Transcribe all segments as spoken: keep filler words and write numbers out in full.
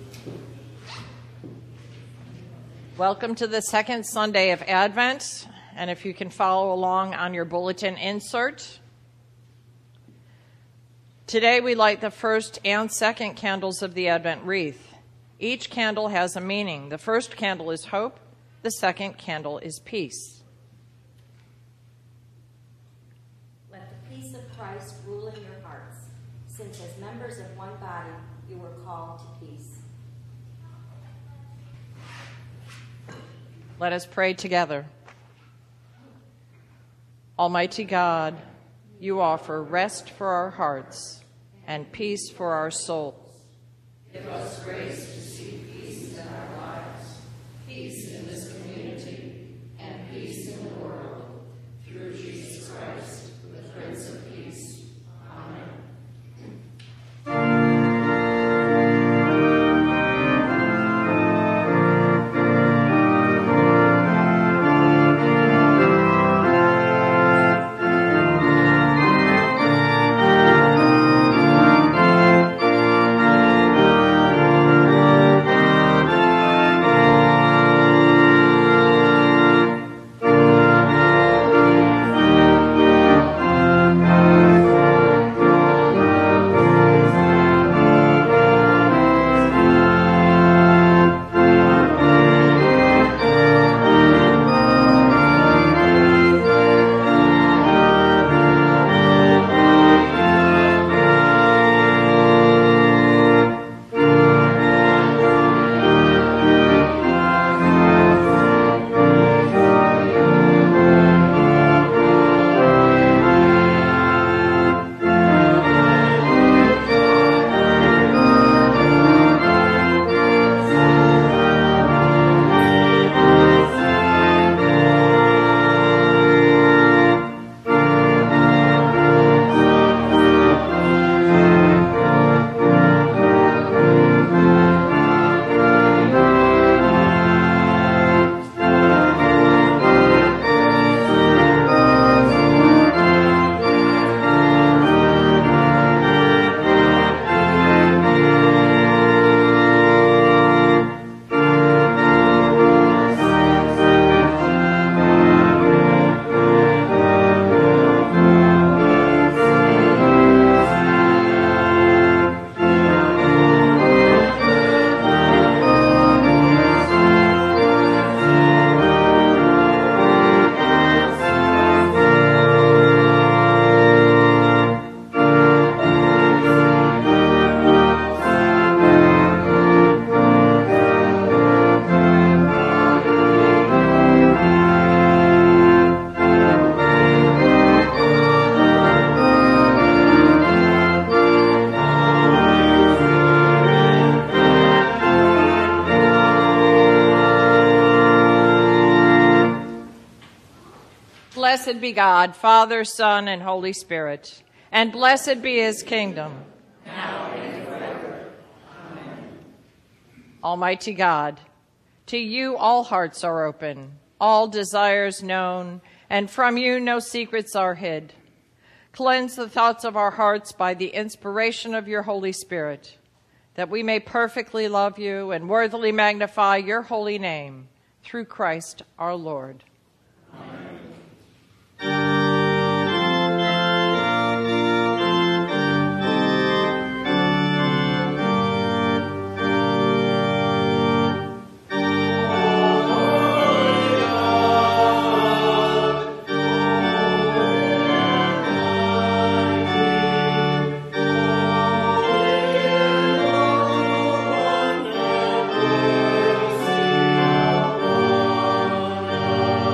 Welcome to the second Sunday of Advent, and if you can follow along on your bulletin insert. Today we light the first and second candles of the Advent wreath. Each candle has a meaning. The first candle is hope, the second candle is peace. Let the peace of Christ rule in your hearts, since as members of one body you were called to peace. Let us pray together. Almighty God, you offer rest for our hearts and peace for our souls. Give us grace to seek peace in our lives, peace in this community, and peace in the world, through Jesus Christ, the Prince of Peace. Amen. Blessed be God, Father, Son, and Holy Spirit, and blessed be his kingdom. Now and forever. Amen. Almighty God, to you all hearts are open, all desires known, and from you no secrets are hid. Cleanse the thoughts of our hearts by the inspiration of your Holy Spirit, that we may perfectly love you and worthily magnify your holy name, through Christ our Lord. Amen. Amen.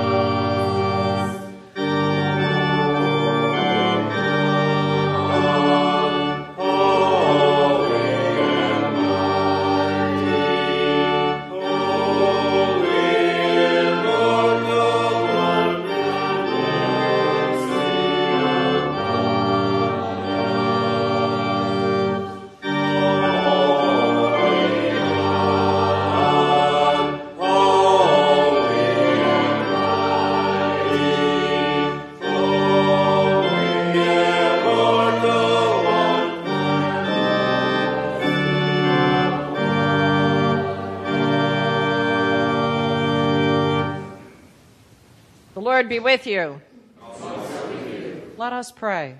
Lord be with you. Also with you. Let us pray.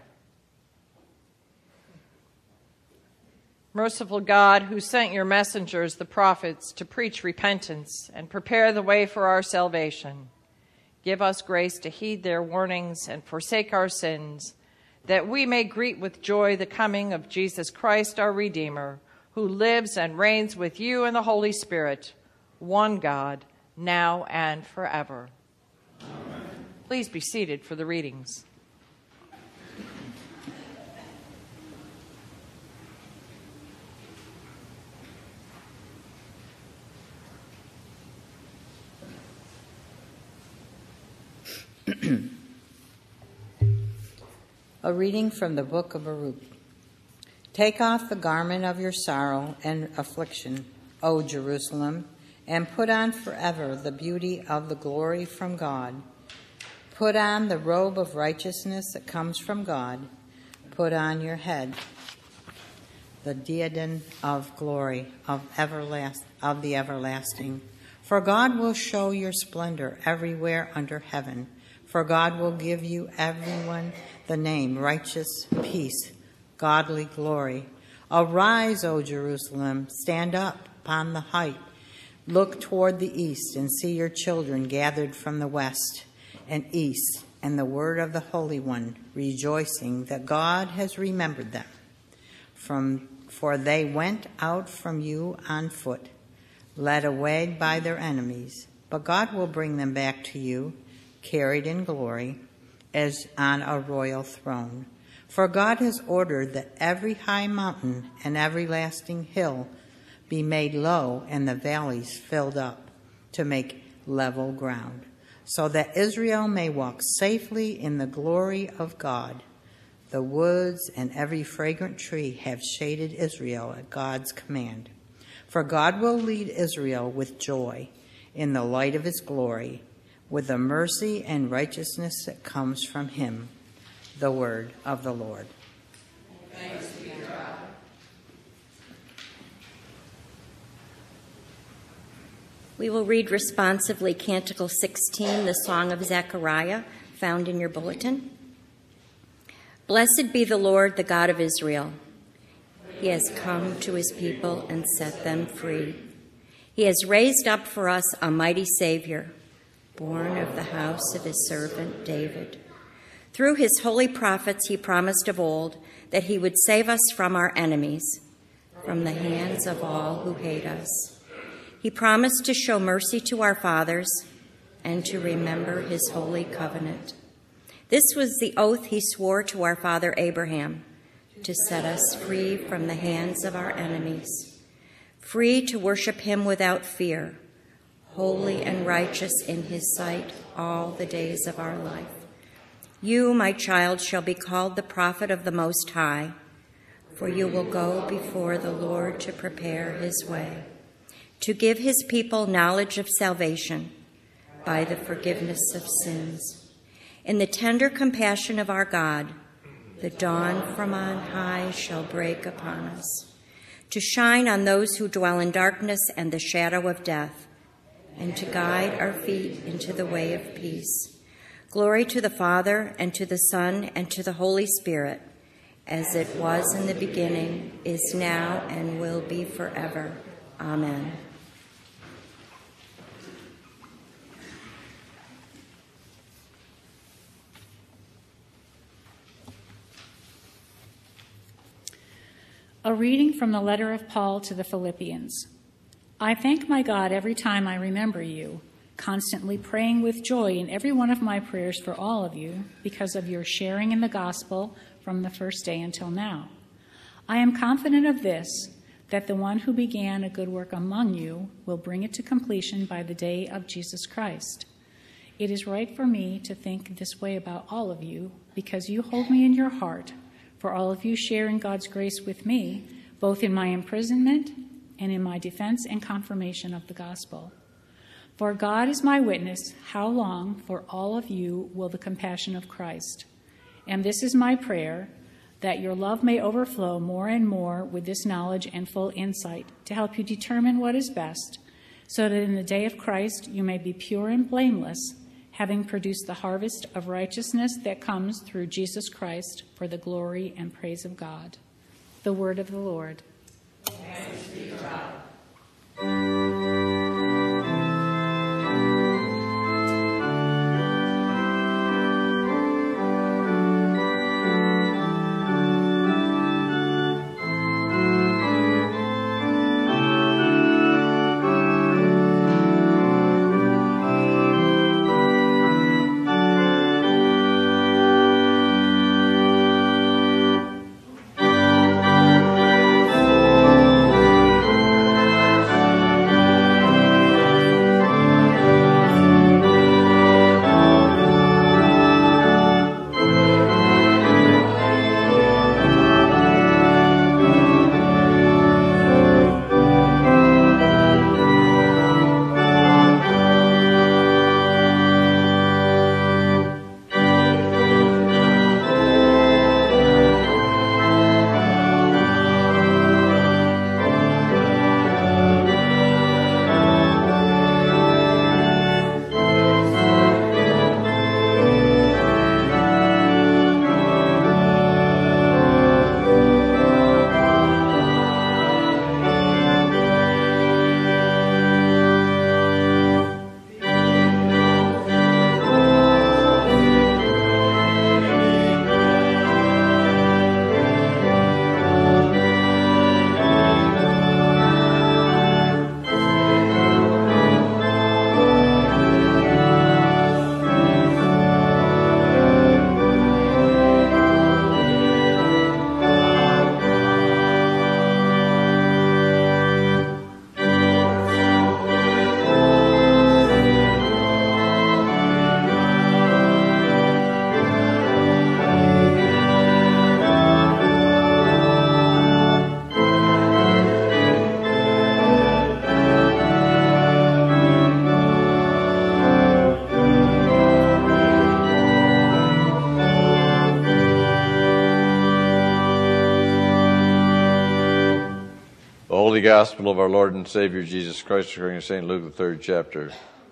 Merciful God, who sent your messengers, the prophets, to preach repentance and prepare the way for our salvation, give us grace to heed their warnings and forsake our sins, that we may greet with joy the coming of Jesus Christ, our Redeemer, who lives and reigns with you in the Holy Spirit, one God, now and forever. Amen. Please be seated for the readings. A reading from the book of Baruch. Take off the garment of your sorrow and affliction, O Jerusalem, and put on forever the beauty of the glory from God. Put on the robe of righteousness that comes from God. Put on your head the diadem of glory of everlast of the everlasting. For God will show your splendor everywhere under heaven. For God will give you everyone the name righteous, peace, godly glory. Arise, O Jerusalem, stand up upon the height. Look toward the east and see your children gathered from the west and east, and the word of the Holy One, rejoicing that God has remembered them. From, for they went out from you on foot, led away by their enemies. But God will bring them back to you, carried in glory, as on a royal throne. For God has ordered that every high mountain and every lasting hill be made low and the valleys filled up to make level ground, so that Israel may walk safely in the glory of God. The woods and every fragrant tree have shaded Israel at God's command. For God will lead Israel with joy in the light of his glory, with the mercy and righteousness that comes from him. The word of the Lord. Thanks be to God. We will read responsively Canticle sixteen, the Song of Zechariah, found in your bulletin. Blessed be the Lord, the God of Israel. He has come to his people and set them free. He has raised up for us a mighty Savior, born of the house of his servant David. Through his holy prophets he promised of old that he would save us from our enemies, from the hands of all who hate us. He promised to show mercy to our fathers and to remember his holy covenant. This was the oath he swore to our father Abraham, to set us free from the hands of our enemies, free to worship him without fear, holy and righteous in his sight all the days of our life. You, my child, shall be called the prophet of the Most High, for you will go before the Lord to prepare his way, to give his people knowledge of salvation by the forgiveness of sins. In the tender compassion of our God, the dawn from on high shall break upon us, to shine on those who dwell in darkness and the shadow of death, and to guide our feet into the way of peace. Glory to the Father, and to the Son, and to the Holy Spirit, as it was in the beginning, is now, and will be forever. Amen. A reading from the letter of Paul to the Philippians. I thank my God every time I remember you, constantly praying with joy in every one of my prayers for all of you because of your sharing in the gospel from the first day until now. I am confident of this, that the one who began a good work among you will bring it to completion by the day of Jesus Christ. It is right for me to think this way about all of you because you hold me in your heart, for all of you share in God's grace with me, both in my imprisonment and in my defense and confirmation of the gospel. For God is my witness, how long for all of you will the compassion of Christ? And this is my prayer, that your love may overflow more and more with this knowledge and full insight to help you determine what is best, so that in the day of Christ you may be pure and blameless, having produced the harvest of righteousness that comes through Jesus Christ for the glory and praise of God. The word of the Lord. Thanks be to God. Holy Gospel of our Lord and Savior Jesus Christ according to Saint Luke, the third chapter.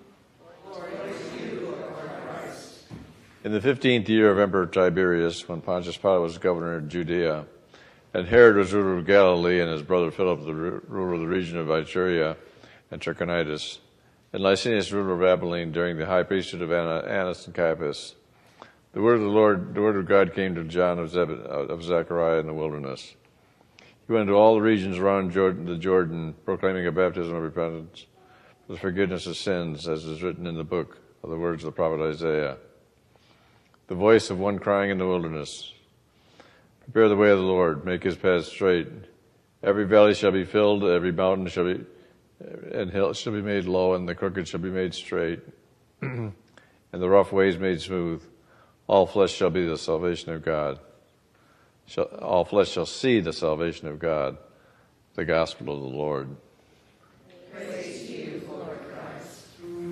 In the fifteenth year of Emperor Tiberius, when Pontius Pilate was governor of Judea, and Herod was ruler of Galilee, and his brother Philip the ruler of the region of Iturea and Trachonitis, and Lysanias ruler of Abilene during the high priesthood of Annas and Caiaphas, the word of the Lord, the word of God came to John of, Zeb, of Zechariah in the wilderness. He went to all the regions around Jordan, the Jordan, proclaiming a baptism of repentance for the forgiveness of sins, as is written in the book of the words of the prophet Isaiah. The voice of one crying in the wilderness, prepare the way of the Lord, make his path straight. Every valley shall be filled, every mountain shall be, and hill shall be made low, and the crooked shall be made straight, and the rough ways made smooth. All flesh shall be the salvation of God. Shall, all flesh shall see the salvation of God, the gospel of the Lord. Praise to you, Lord Christ.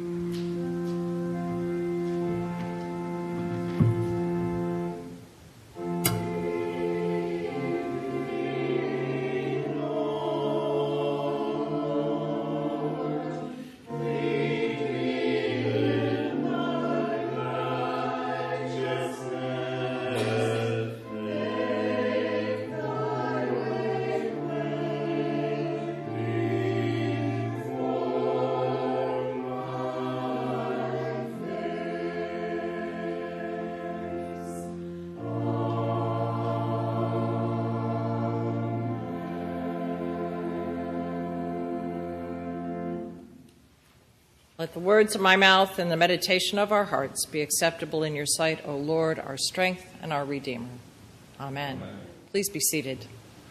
Let the words of my mouth and the meditation of our hearts be acceptable in your sight, O Lord, our strength and our Redeemer. Amen. Amen. Please be seated.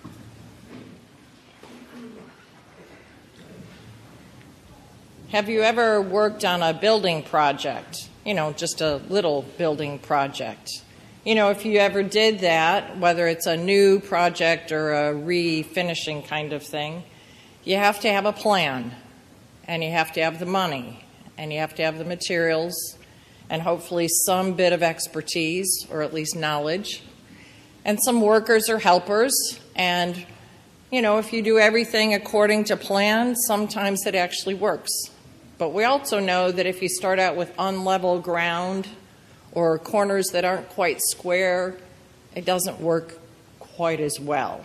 Have you ever worked on a building project? You know, just a little building project. You know, if you ever did that, whether it's a new project or a refinishing kind of thing, you have to have a plan. And you have to have the money, and you have to have the materials, and hopefully some bit of expertise, or at least knowledge, and some workers or helpers. And, you know, if you do everything according to plan, sometimes it actually works. But we also know that if you start out with unlevel ground or corners that aren't quite square, it doesn't work quite as well.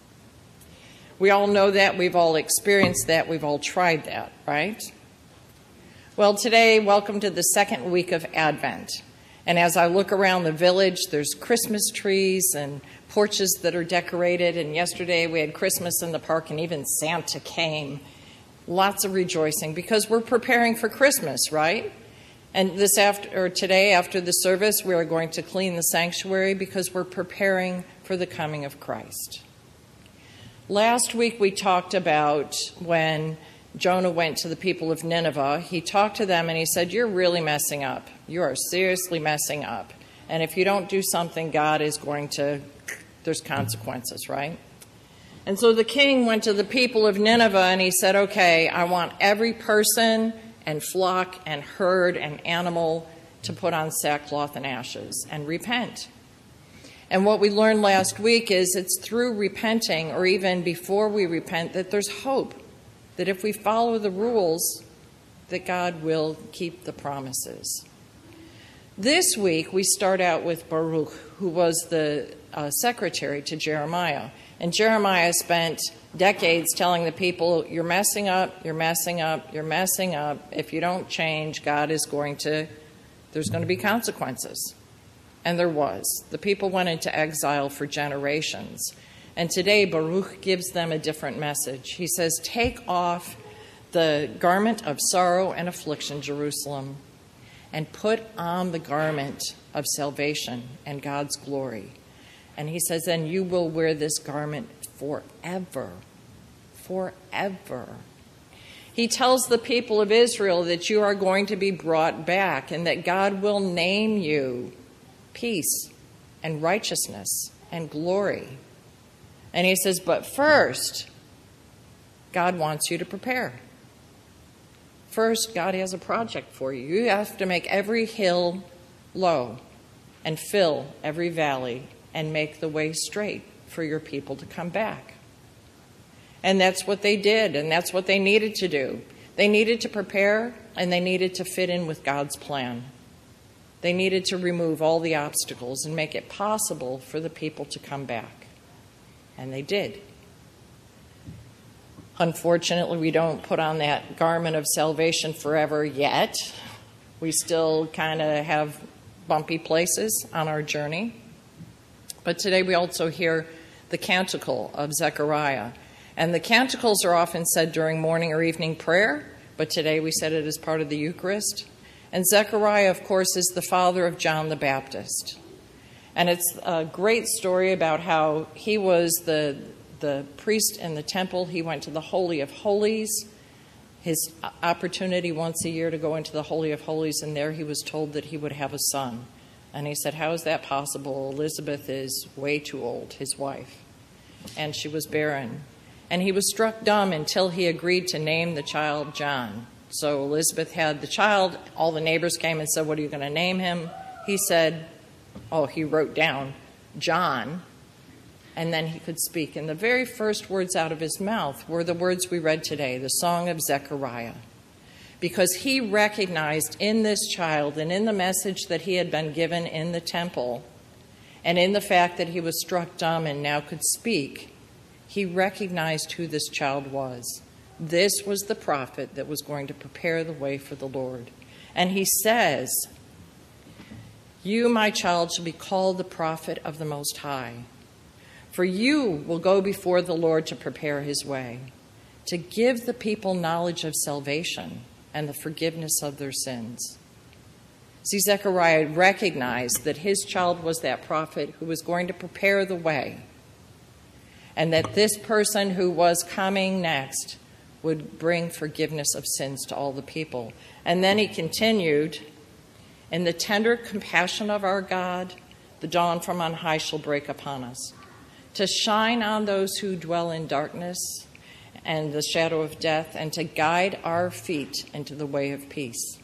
We all know that. We've all experienced that. We've all tried that, right? Well, today, welcome to the second week of Advent. And as I look around the village, there's Christmas trees and porches that are decorated. And yesterday we had Christmas in the park, and even Santa came. Lots of rejoicing because we're preparing for Christmas, right? And this after or today, after the service, we are going to clean the sanctuary because we're preparing for the coming of Christ. Last week we talked about when Jonah went to the people of Nineveh. He talked to them and he said, "You're really messing up. You are seriously messing up. And if you don't do something, God is going to, there's consequences," right? And so the king went to the people of Nineveh and he said, "Okay, I want every person and flock and herd and animal to put on sackcloth and ashes and repent." And what we learned last week is it's through repenting, or even before we repent, that there's hope. That if we follow the rules, that God will keep the promises. This week, we start out with Baruch, who was the uh, secretary to Jeremiah. And Jeremiah spent decades telling the people, "You're messing up, you're messing up, you're messing up. If you don't change, God is going to, there's going to be consequences." And there was. The people went into exile for generations. And today, Baruch gives them a different message. He says, "Take off the garment of sorrow and affliction, Jerusalem, and put on the garment of salvation and God's glory." And he says, "And you will wear this garment forever." Forever. He tells the people of Israel that you are going to be brought back and that God will name you peace and righteousness and glory. And he says, but first, God wants you to prepare. First, God has a project for you. You have to make every hill low and fill every valley and make the way straight for your people to come back. And that's what they did, and that's what they needed to do. They needed to prepare, and they needed to fit in with God's plan. They needed to remove all the obstacles and make it possible for the people to come back. And they did. Unfortunately, we don't put on that garment of salvation forever yet. We still kind of have bumpy places on our journey. But today we also hear the canticle of Zechariah. And the canticles are often said during morning or evening prayer, but today we said it as part of the Eucharist. And Zechariah, of course, is the father of John the Baptist. And it's a great story about how he was the, the priest in the temple. He went to the Holy of Holies, his opportunity once a year to go into the Holy of Holies, and there he was told that he would have a son. And he said, how is that possible? Elizabeth is way too old, his wife, and she was barren. And he was struck dumb until he agreed to name the child John. So Elizabeth had the child. All the neighbors came and said, what are you going to name him? He said, oh, he wrote down John, and then he could speak. And the very first words out of his mouth were the words we read today, the Song of Zechariah. Because he recognized in this child and in the message that he had been given in the temple, and in the fact that he was struck dumb and now could speak, he recognized who this child was. This was the prophet that was going to prepare the way for the Lord. And he says, you, my child, shall be called the prophet of the Most High. For you will go before the Lord to prepare his way, to give the people knowledge of salvation and the forgiveness of their sins. See, Zechariah recognized that his child was that prophet who was going to prepare the way, and that this person who was coming next would bring forgiveness of sins to all the people. And then he continued, in the tender compassion of our God, the dawn from on high shall break upon us, to shine on those who dwell in darkness and the shadow of death, and to guide our feet into the way of peace.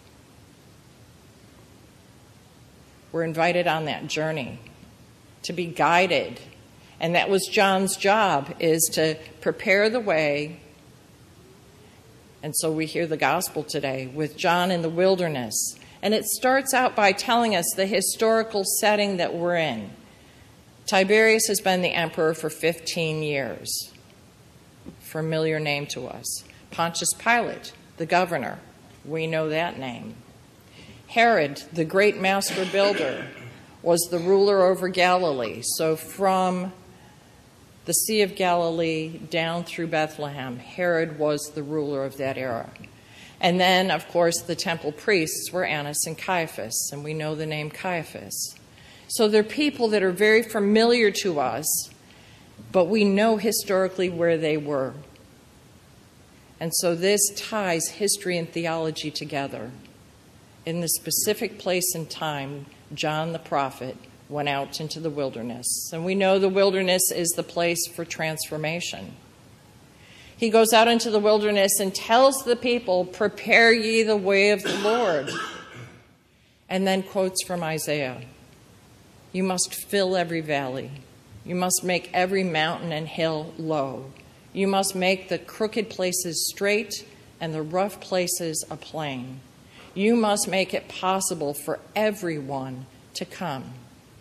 We're invited on that journey to be guided. And that was John's job, is to prepare the way And so we hear the gospel today with John in the wilderness. And it starts out by telling us the historical setting that we're in. Tiberius has been the emperor for fifteen years. Familiar name to us. Pontius Pilate, the governor. We know that name. Herod, the great master builder, was the ruler over Galilee. So from the Sea of Galilee down through Bethlehem, Herod was the ruler of that era. And then, of course, the temple priests were Annas and Caiaphas, and we know the name Caiaphas. So they're people that are very familiar to us, but we know historically where they were. And so this ties history and theology together. In the specific place and time, John the prophet went out into the wilderness. And we know the wilderness is the place for transformation. He goes out into the wilderness and tells the people, "Prepare ye the way of the Lord." And then quotes from Isaiah, "You must fill every valley. You must make every mountain and hill low. You must make the crooked places straight and the rough places a plain. You must make it possible for everyone to come."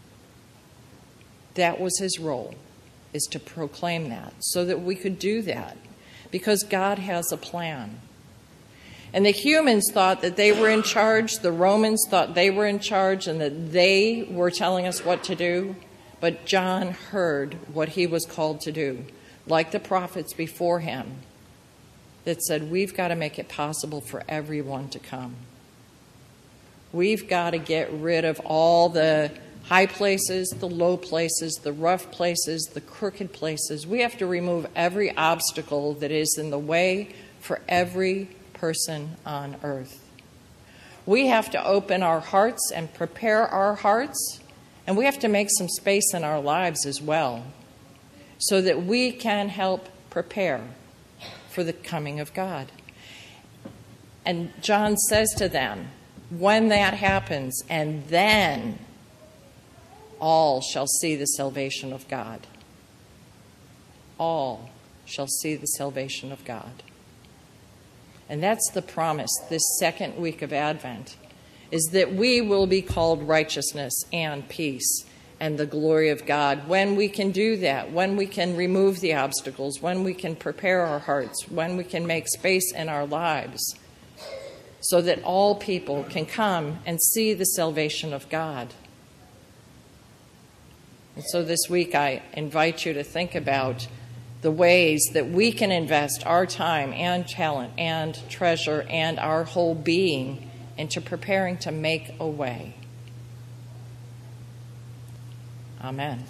That was his role, is to proclaim that, so that we could do that, because God has a plan. And the humans thought that they were in charge, the Romans thought they were in charge, and that they were telling us what to do. But John heard what he was called to do, like the prophets before him, that said, we've got to make it possible for everyone to come. We've got to get rid of all the high places, the low places, the rough places, the crooked places. We have to remove every obstacle that is in the way for every person on earth. We have to open our hearts and prepare our hearts, and we have to make some space in our lives as well, so that we can help prepare for the coming of God. And John says to them, when that happens, and then all shall see the salvation of God. All shall see the salvation of God. And that's the promise this second week of Advent, is that we will be called righteousness and peace and the glory of God when we can do that, when we can remove the obstacles, when we can prepare our hearts, when we can make space in our lives so that all people can come and see the salvation of God. And so this week I invite you to think about the ways that we can invest our time and talent and treasure and our whole being into preparing to make a way. Amen.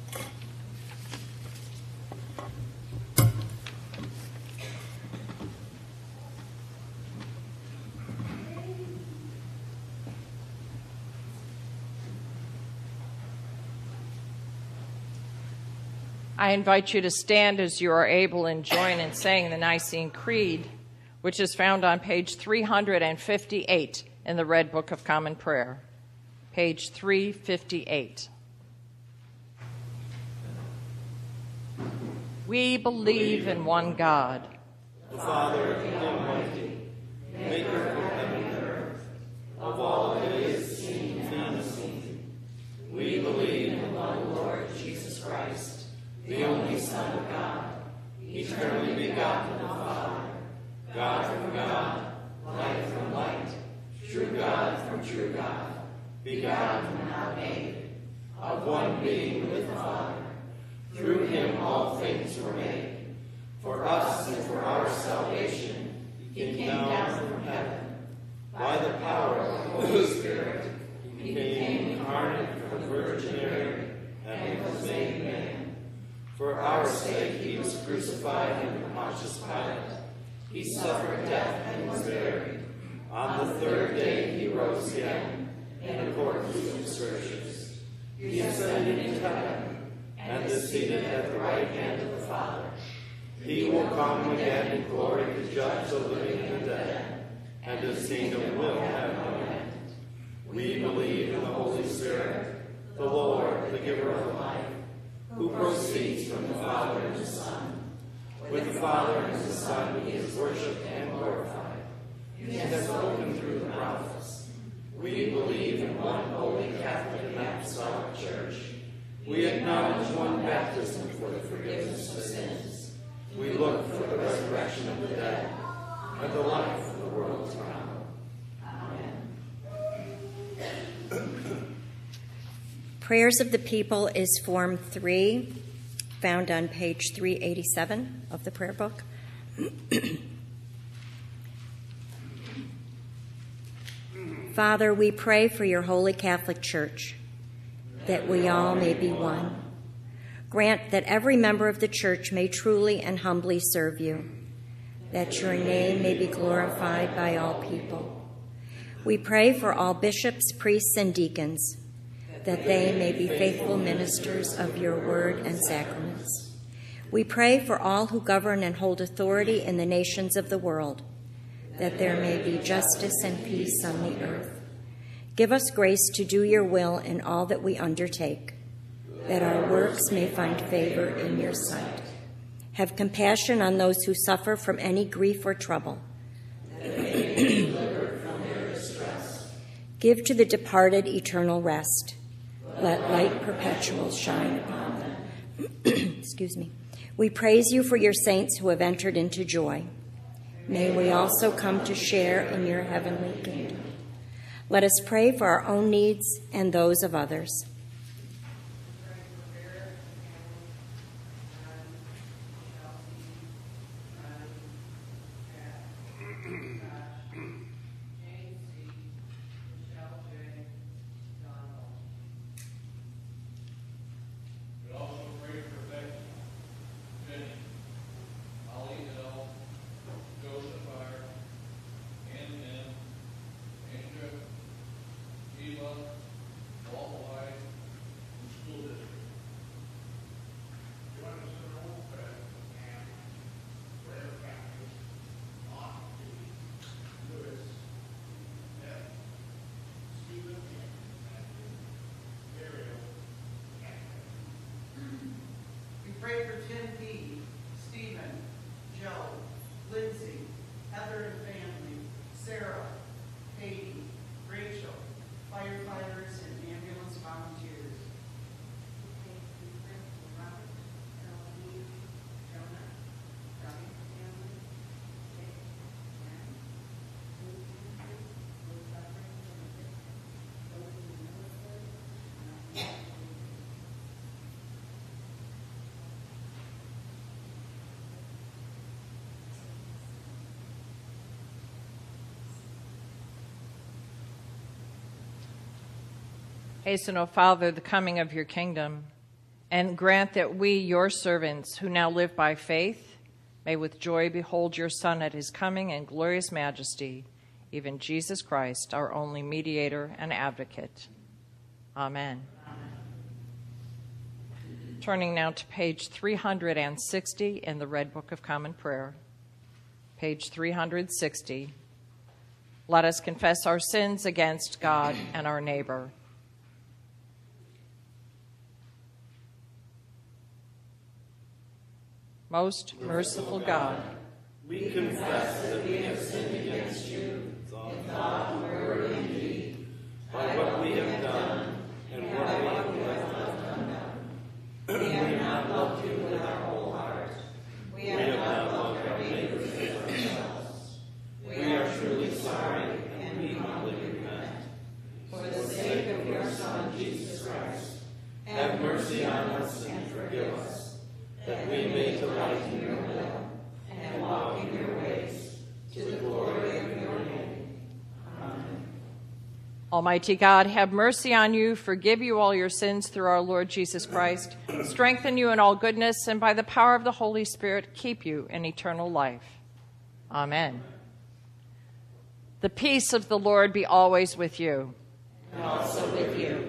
I invite you to stand as you are able and join in saying the Nicene Creed, which is found on page three hundred fifty-eight in the Red Book of Common Prayer. Page three fifty-eight. We believe in one God, the Father Almighty, maker of heaven and earth, of all that is seen and unseen. We believe in one Lord Jesus Christ, the only Son of God, eternally begotten of the Father, God from God, light from light, true God from true God, begotten and not made, of one being with the Father. Through him all things were made. For us and for our salvation, he came down from heaven. By the power of the Holy Spirit, he became incarnate from the Virgin Mary and was made man. For our sake he was crucified under Pontius Pilate. He suffered death and was buried. On the third day he rose again, in accordance with the Scriptures. He ascended into heaven, and is seated at the right hand of the Father. He will come again in glory to judge the living and the dead, and his kingdom will have no end. We believe in the Holy Spirit, the Lord, the giver of life, who proceeds from the Father and the Son. With the Father and the Son he is worshipped and glorified. you have spoken through the prophets. We believe in one holy Catholic and Apostolic Church. We acknowledge one baptism for the forgiveness of sins. We look for the resurrection of the dead and the life of the world to come. Amen. Prayers of the People is Form three, found on page three eighty-seven of the prayer book. Father, we pray for your holy Catholic Church, that we all may be one. Grant that every member of the church may truly and humbly serve you, that your name may be glorified by all people. We pray for all bishops, priests, and deacons, that they may be faithful ministers of your word and sacraments. We pray for all who govern and hold authority in the nations of the world, that there may be justice and peace on the earth. Give us grace to do your will in all that we undertake, that our works may find favor in your sight. Have compassion on those who suffer from any grief or trouble. That they may be delivered from their distress. Give to the departed eternal rest. Let light perpetual shine upon them. Excuse me. We praise you for your saints who have entered into joy. May we also come to share in your heavenly kingdom. Let us pray for our own needs and those of others. Pray for Tim P., Stephen, Joe, Lindsay, Heather and family, Sarah, Katie, Rachel, firefighters and ambulance volunteers. Hasten, O Father, the coming of your kingdom, and grant that we, your servants, who now live by faith, may with joy behold your Son at his coming in glorious majesty, even Jesus Christ, our only mediator and advocate. Amen. Amen. Turning now to page three hundred sixty in the Red Book of Common Prayer. Page three hundred sixty. Let us confess our sins against God and our neighbor. Most merciful God, we confess that we have sinned against you in thought, word, and deed, by what we have done and what we have left undone. We have not loved you with our whole heart. We have not loved our neighbors as ourselves. We are truly sorry, and we humbly repent. For the sake of your Son, Jesus Christ, have mercy on us and forgive us, that we may delight in your will and walk in your ways, to the glory of your name. Amen. Almighty God, have mercy on you, forgive you all your sins through our Lord Jesus Christ, strengthen you in all goodness, and by the power of the Holy Spirit, keep you in eternal life. Amen. The peace of the Lord be always with you. And also with you.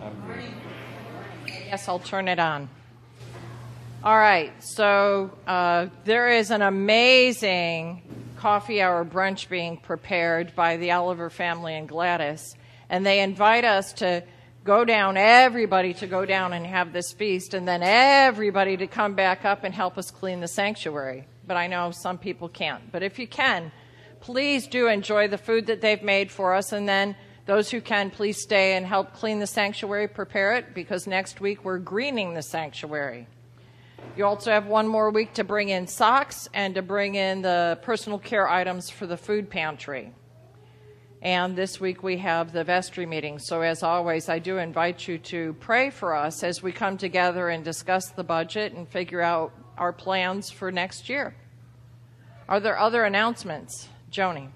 Yes, I'll turn it on. All right, so uh, there is an amazing coffee hour brunch being prepared by the Oliver family and Gladys, and they invite us to go down, everybody to go down and have this feast, and then everybody to come back up and help us clean the sanctuary. But I know some people can't. But if you can, please do enjoy the food that they've made for us, and then those who can, please stay and help clean the sanctuary, prepare it, because next week we're greening the sanctuary. You also have one more week to bring in socks and to bring in the personal care items for the food pantry. And this week we have the vestry meeting. So as always, I do invite you to pray for us as we come together and discuss the budget and figure out our plans for next year. Are there other announcements? Joni.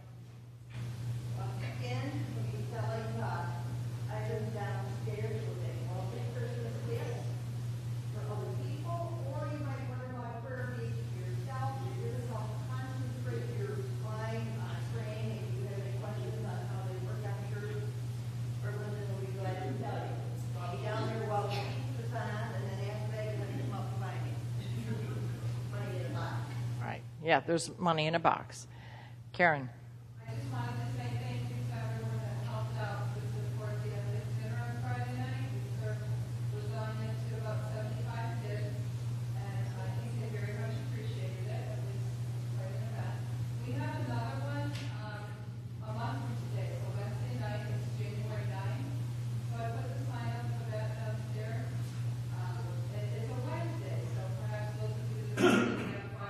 Yeah, there's money in a box. Karen. I just wanted to say thank you to everyone that helped out to support the Athletic Dinner on Friday night. We served lasagna to about seventy-five kids, and I think they very much appreciated it. It was quite an event. We have another one um, a month from today, so Wednesday night is January ninth. So I put the sign up for that downstairs. Um, it, it's a Wednesday, so perhaps those of you that are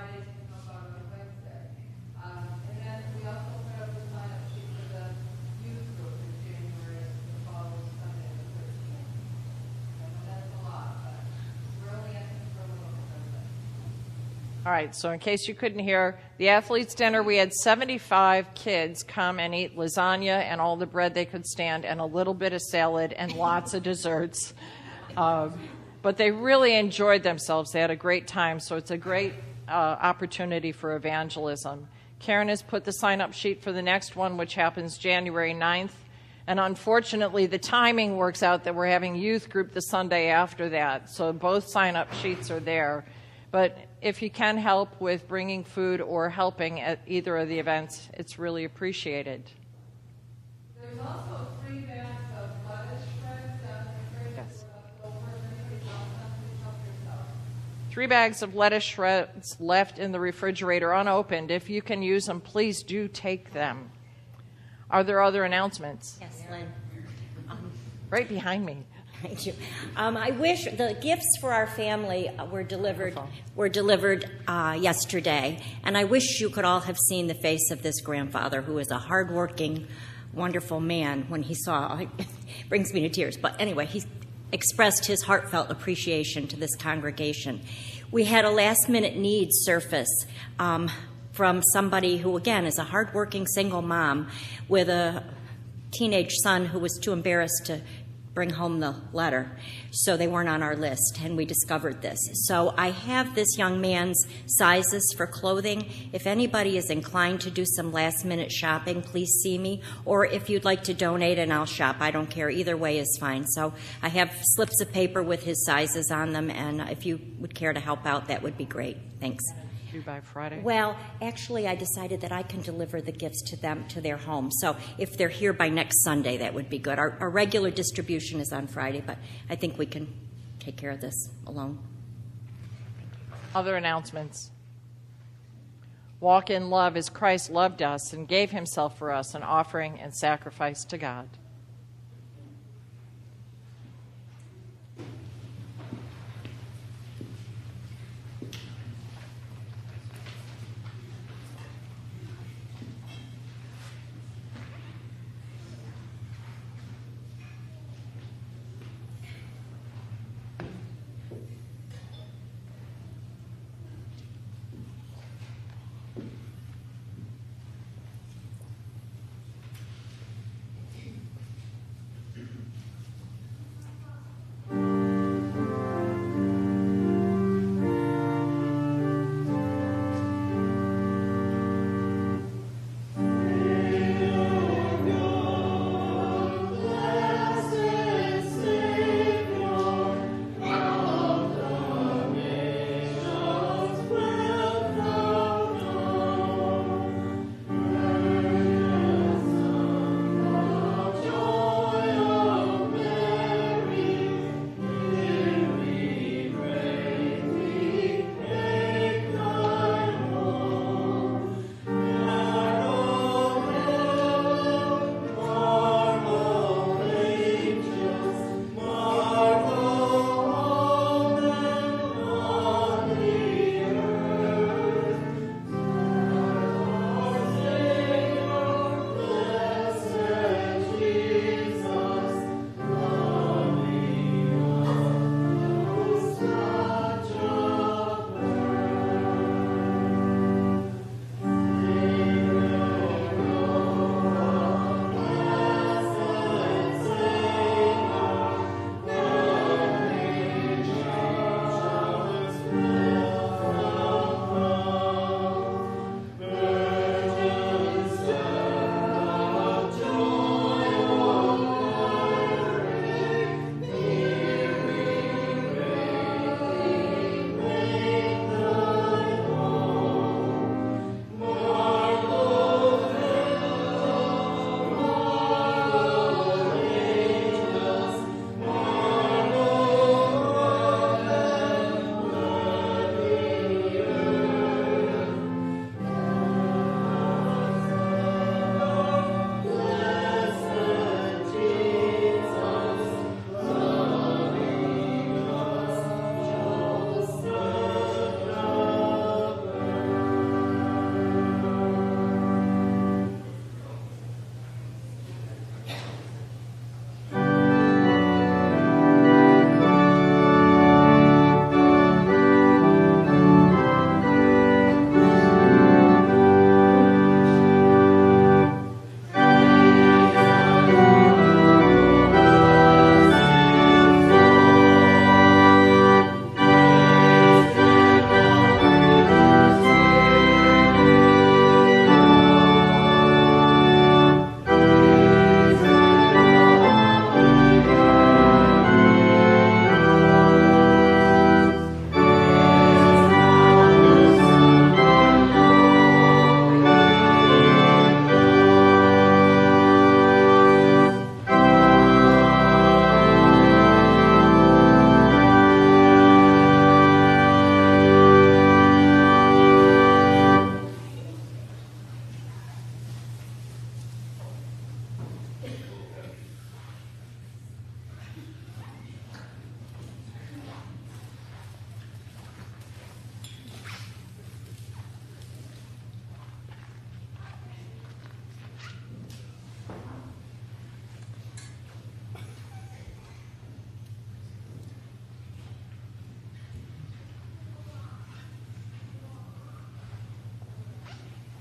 All right, so in case you couldn't hear, the athletes' dinner, we had seventy-five kids come and eat lasagna and all the bread they could stand and a little bit of salad and lots of desserts. Um, but they really enjoyed themselves. They had a great time, so it's a great uh, opportunity for evangelism. Karen has put the sign-up sheet for the next one, which happens January ninth. And unfortunately, the timing works out that we're having youth group the Sunday after that, so both sign-up sheets are there. But if you can help with bringing food or helping at either of the events, it's really appreciated. There's also three bags of lettuce shreds down the fridge. Yes. Over and help yourself. Three bags of lettuce shreds left in the refrigerator unopened. If you can use them, please do take them. Are there other announcements? Yes, Lynn. Um, right behind me. Thank you. Um, I wish the gifts for our family were delivered were delivered uh, yesterday, and I wish you could all have seen the face of this grandfather, who is a hardworking, wonderful man. When he saw, it brings me to tears. But anyway, he expressed his heartfelt appreciation to this congregation. We had a last-minute need surface um, from somebody who, again, is a hardworking single mom with a teenage son who was too embarrassed to bring home the letter, so they weren't on our list, and we discovered this. So I have this young man's sizes for clothing. If anybody is inclined to do some last-minute shopping, please see me, or if you'd like to donate and I'll shop, I don't care. Either way is fine. So I have slips of paper with his sizes on them, and if you would care to help out, that would be great. Thanks. Due by Friday? Well, actually, I decided that I can deliver the gifts to them to their home. So if they're here by next Sunday, that would be good. Our, our regular distribution is on Friday, but I think we can take care of this alone. Other announcements? Walk in love as Christ loved us and gave himself for us, an offering and sacrifice to God.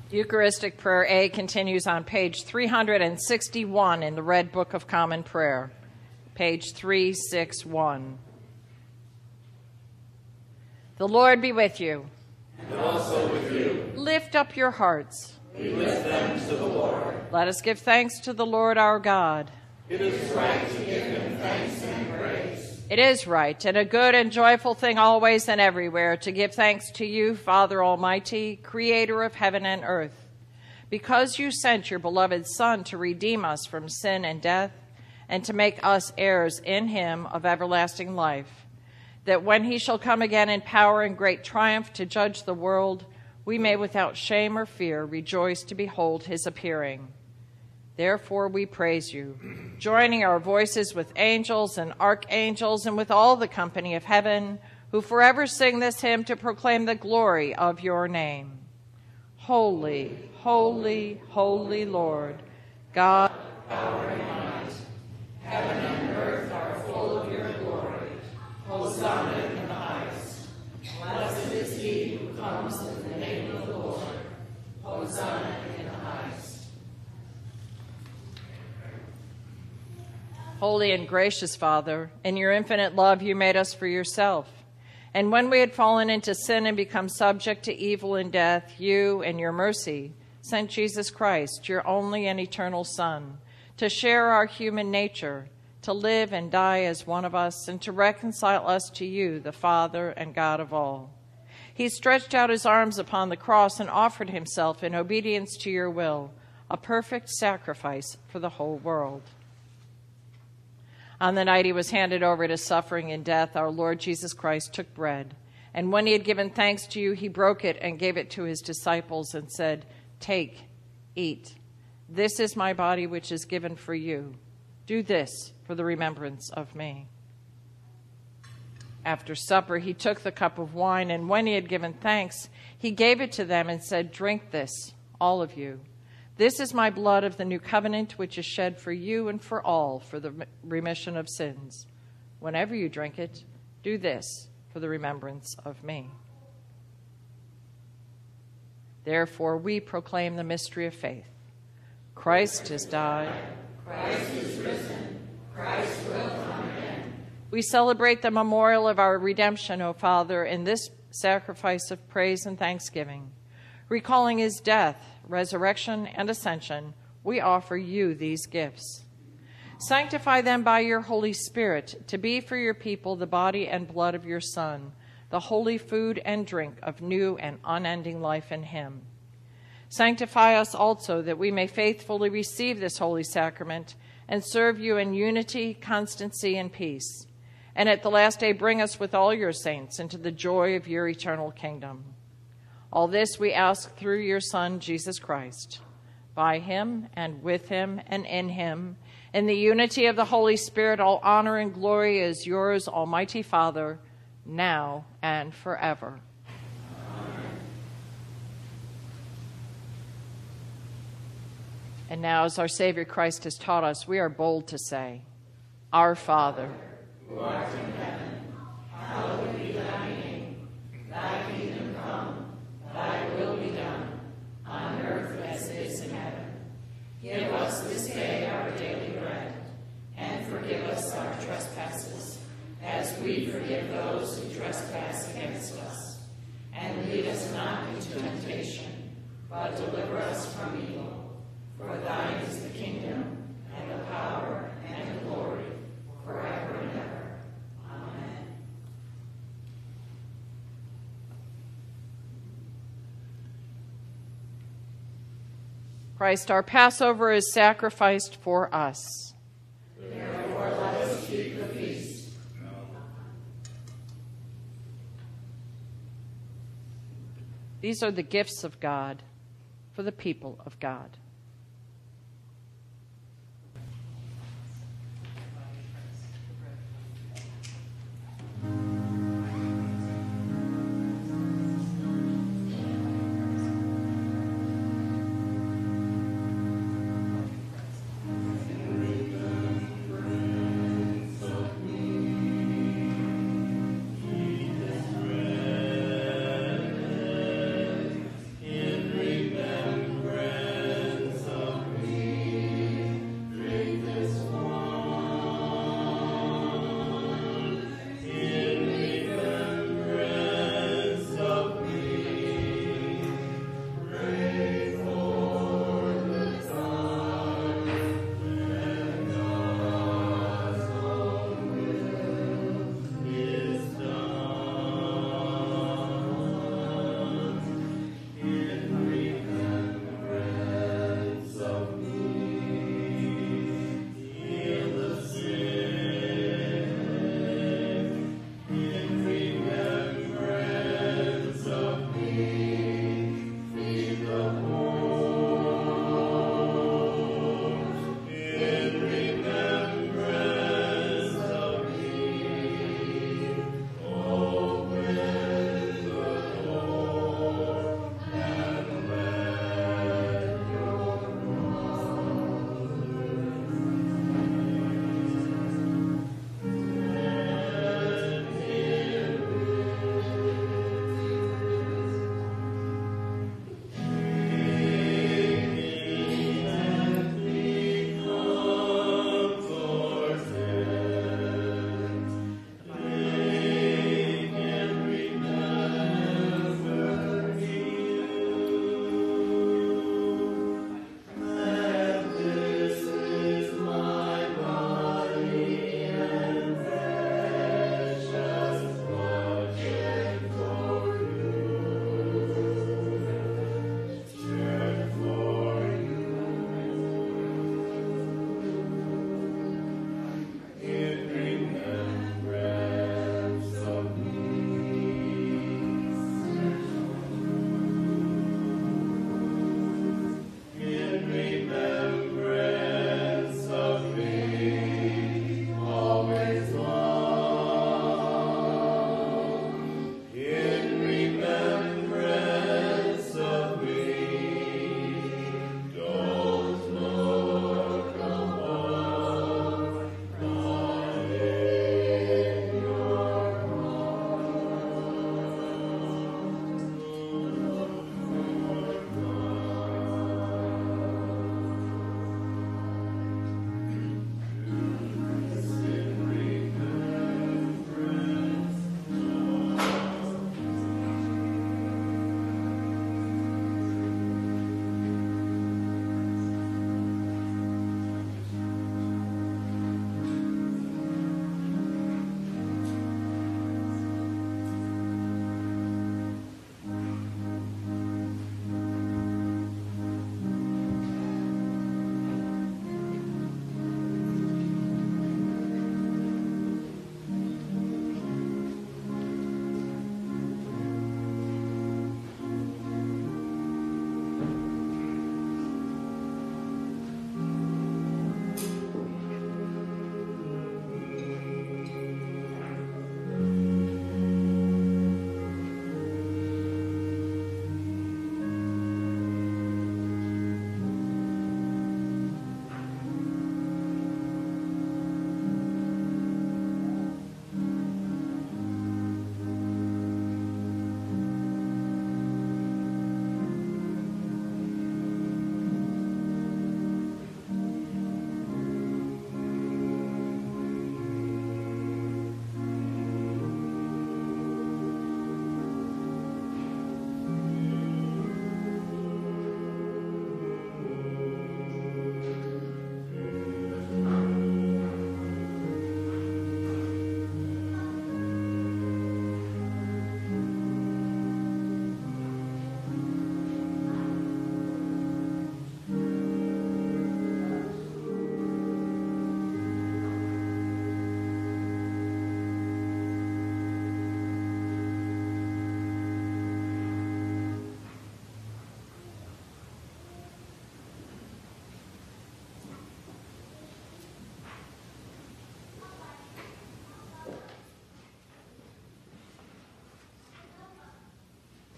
Eucharistic Prayer A continues on page three hundred sixty-one in the Red Book of Common Prayer, page three sixty-one. The Lord be with you. And also with you. Lift up your hearts. We lift them to the Lord. Let us give thanks to the Lord our God. It is right to give him thanks and praise. It is right and a good and joyful thing always and everywhere to give thanks to you, Father Almighty, creator of heaven and earth, because you sent your beloved Son to redeem us from sin and death and to make us heirs in him of everlasting life, that when he shall come again in power and great triumph to judge the world, we may without shame or fear rejoice to behold his appearing. Therefore we praise you, joining our voices with angels and archangels and with all the company of heaven, who forever sing this hymn to proclaim the glory of your name. Holy, holy, holy Lord, God, power and might. Heaven and earth are full of your glory. Hosanna in the highest. Blessed is he who comes in the name of the Lord. Hosanna in the highest. Holy and gracious Father, in your infinite love you made us for yourself. And when we had fallen into sin and become subject to evil and death, you, in your mercy, sent Jesus Christ, your only and eternal Son, to share our human nature, to live and die as one of us, and to reconcile us to you, the Father and God of all. He stretched out his arms upon the cross and offered himself in obedience to your will, a perfect sacrifice for the whole world. On the night he was handed over to suffering and death, our Lord Jesus Christ took bread, and when he had given thanks to you, he broke it and gave it to his disciples and said, "Take, eat. This is my body which is given for you. Do this for the remembrance of me." After supper, he took the cup of wine, and when he had given thanks, he gave it to them and said, "Drink this, all of you. This is my blood of the new covenant, which is shed for you and for all for the remission of sins. Whenever you drink it, do this for the remembrance of me." Therefore, we proclaim the mystery of faith. Christ has died. Christ is risen. Christ will come again. We celebrate the memorial of our redemption, O Father, in this sacrifice of praise and thanksgiving. Recalling his death, resurrection, and ascension, we offer you these gifts. Sanctify them by your Holy Spirit to be for your people the body and blood of your Son, the holy food and drink of new and unending life in him. Sanctify us also that we may faithfully receive this holy sacrament and serve you in unity, constancy, and peace. And at the last day bring us with all your saints into the joy of your eternal kingdom. All this we ask through your Son, Jesus Christ. By him and with him and in him, in the unity of the Holy Spirit, all honor and glory is yours, Almighty Father, now and forever. Amen. And now, as our Savior Christ has taught us, we are bold to say, Our Father, who art in heaven, hallowed be thy name. Thy kingdom come, thy will be done, on earth as it is in heaven. Give us this day our daily bread, and forgive us our trespasses, as we forgive those who trespass against us. And lead us not into temptation, but deliver us from evil. For thine is the kingdom, and the power, and the glory, forever and ever. Amen. Christ, our Passover, is sacrificed for us. Therefore let us keep the feast. These are the gifts of God for the people of God. In remembrance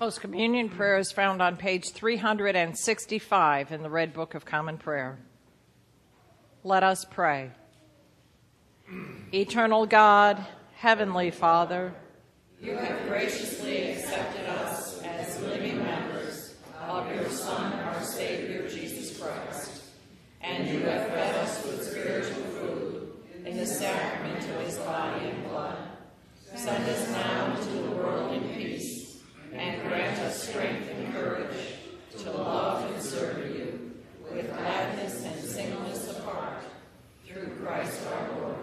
Post Communion prayer is found on page three hundred sixty-five in the Red Book of Common Prayer. Let us pray. Eternal God, Heavenly Father, you have graciously accepted us as living members of your Son, our Savior, Jesus Christ, and you have fed us with spiritual food in the sacrament of his body and blood. Send us now into the world in peace, and grant us strength and courage to love and serve you with gladness and singleness of heart, through Christ our Lord.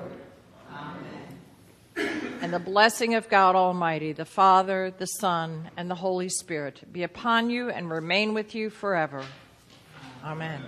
Amen. And the blessing of God Almighty, the Father, the Son, and the Holy Spirit be upon you and remain with you forever. Amen.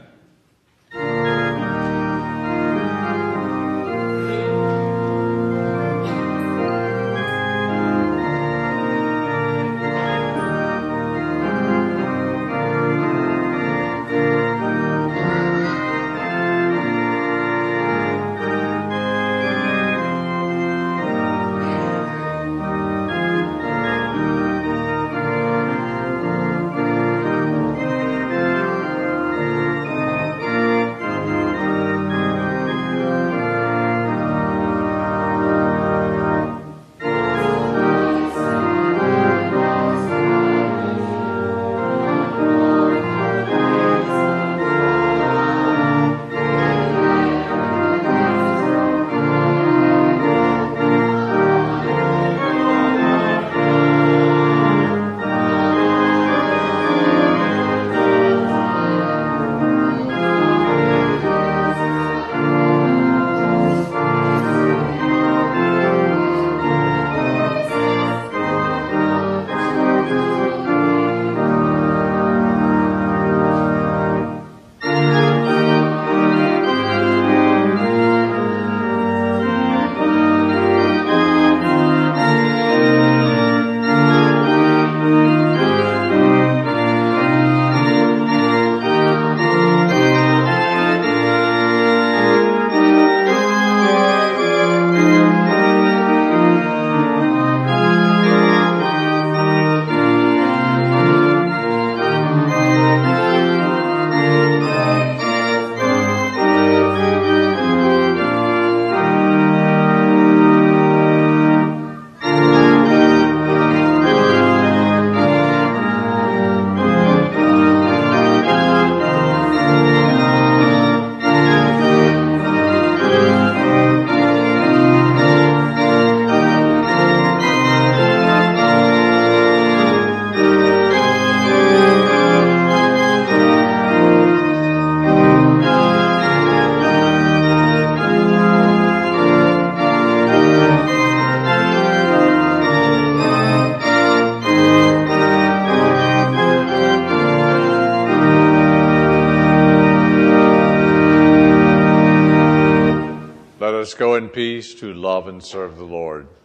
Let us go in peace to love and serve the Lord.